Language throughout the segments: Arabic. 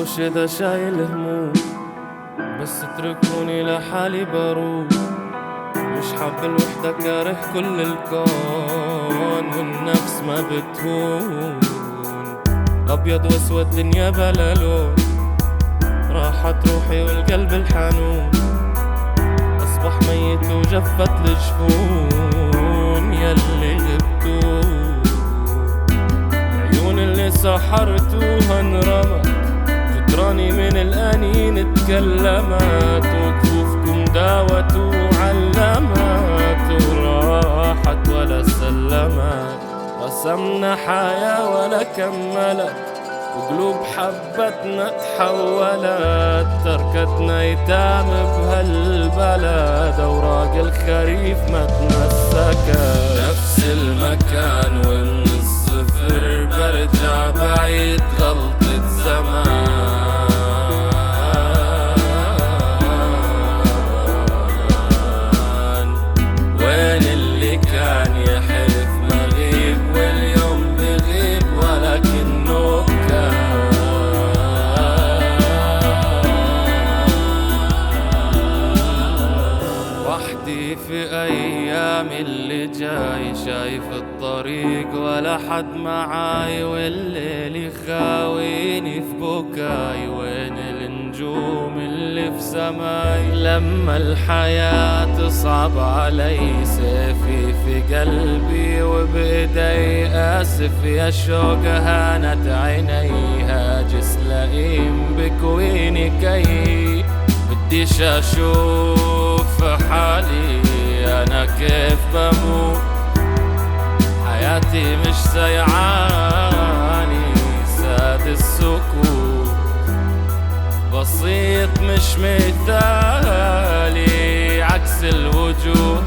بعرفوش إذا شايل هموم، بس اتركوني لحالي بروح. مش حاب الوحدة، كاره كل الكون، والنفس ما بتهون. أبيض وأسود دنيا بلا لون، راحت روحي والقلب الحنون أصبح ميت وجفت الجفون. ياللي غبتوا عيون اللي سحرتوها انرمت، جدراني من الأنين تكلمت، وكفوفكم داوت وعلمت، وراحت ولا سلمت. رسمنا حياة ولا كملت، وقلوب حبتنا تحولت، تركتنا يتام بهالبلد، أوراق الخريف ما تمسكت. نفس المكان ومن الصفر برجع بعيد، غلطة زمان. وين اللي كان يحلف مغيب، واليوم بغيب ولكنه وحدي في أيام اللي جاي، شايف الطريق ولا حد معاي، والليل يخاويني في بكاي. وين النجوم اللي في سماي لما الحياة تصعب علي؟ سيفي في قلبي وبإيدي آسف، يا شوق هانت عيني، هاجس لئيم بكويني كي بديش أشوف حالي أنا كيف بموت. حياتي مش سيعاني، ساد السكوت بسيط مش مثالي، عكس الوجود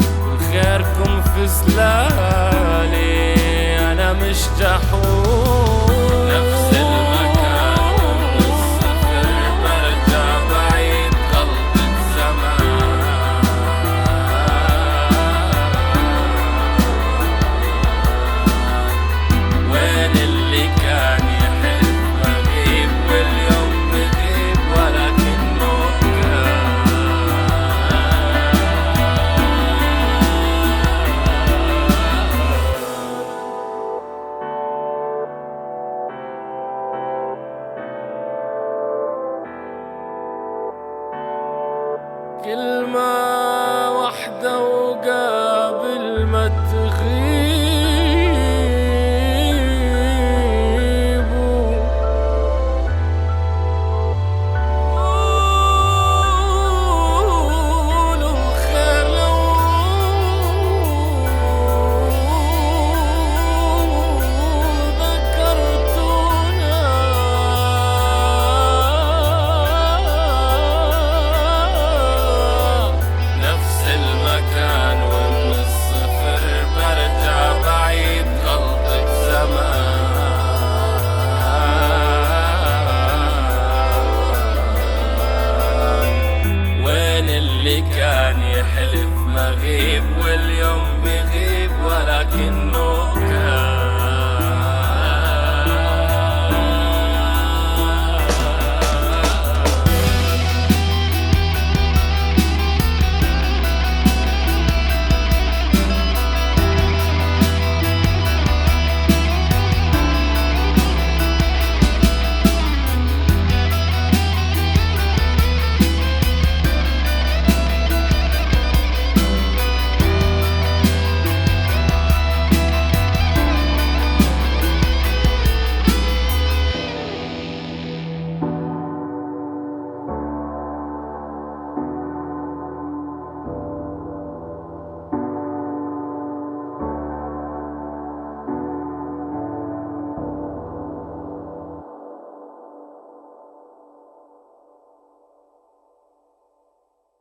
كل خيركم في سلالي، أنا مش جحود.